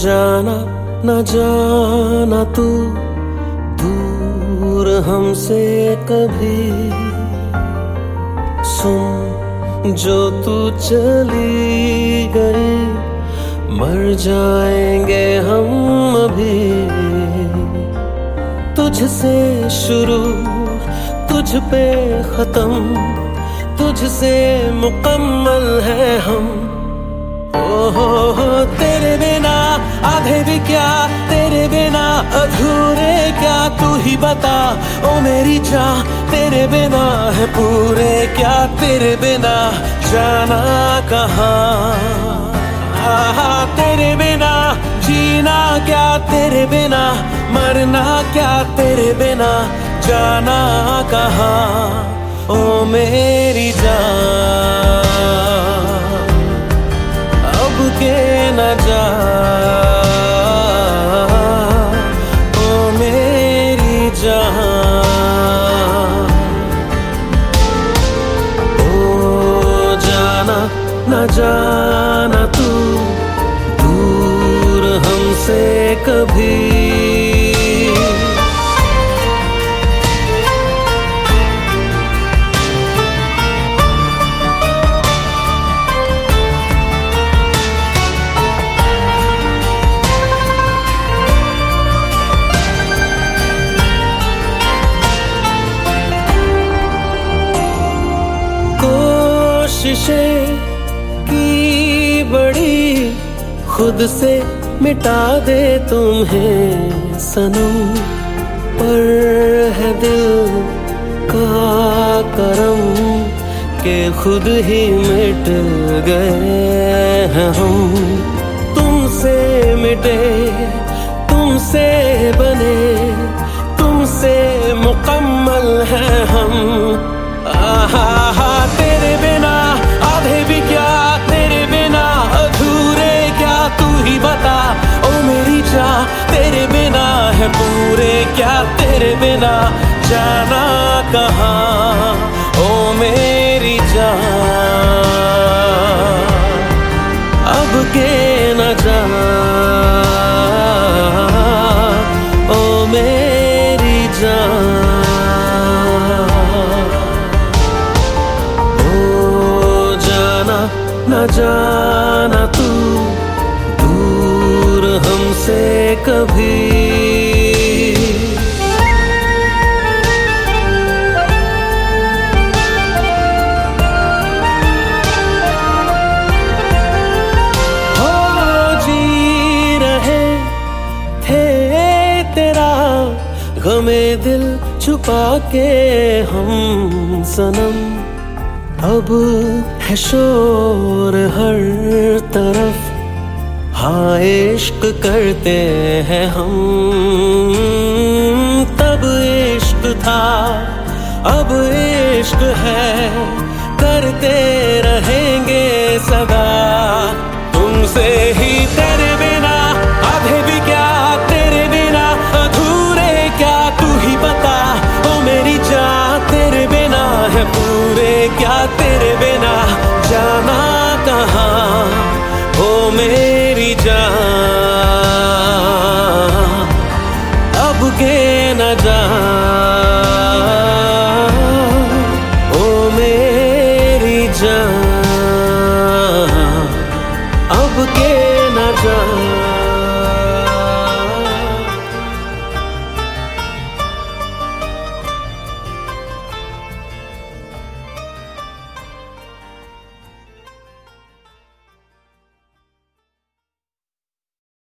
जाना न जाना तू दूर हमसे कभी। सुन जो तू चली गई, मर जाएंगे हम अभी। तुझसे शुरू तुझ पे खत्म, तुझसे मुकम्मल है हम। ओहो तेरे बिना आधे भी क्या, तेरे बिना अधूरे क्या, तू ही बता ओ मेरी चाह। तेरे बिना है पूरे क्या, तेरे बिना जाना कहाँ। तेरे बिना जीना क्या, तेरे बिना मरना क्या, तेरे बिना जाना कहाँ। ओ मेरी जान अब के न जा, ओ मेरी जान। ओ जाना न जाना तू दूर हमसे कभी। कोशिशें की बड़ी खुद से मिटा दे तुम्हें सनम, पर है दिल का करम के खुद ही मिट गए हैं हम। तुमसे मिटे, तुमसे बने, तुमसे मुकम्मल हैं हम। आहा तेरे बिना आधे भी क्या, तेरे बिना अधूरे क्या, तू ही बता ओ मेरी चाह। तेरे बिना है पूरे क्या, तेरे बिना जाना कहाँ। ओ मेरी जान अब के न जा, ओ मेरी जान। न जाना तू दूर हमसे कभी। हो जी रहे थे तेरा गमे दिल छुपा के हम सनम। अब है शोर हर तरफ, हाँ इश्क करते हैं हम। तब इश्क था अब इश्क है, करते रहेंगे सदा तुमसे ही। तेरे बिना आधे भी क्या, तेरे बिना अधूरे क्या, तू ही बता ओ मेरी जान। तेरे बिना है पूरे क्या,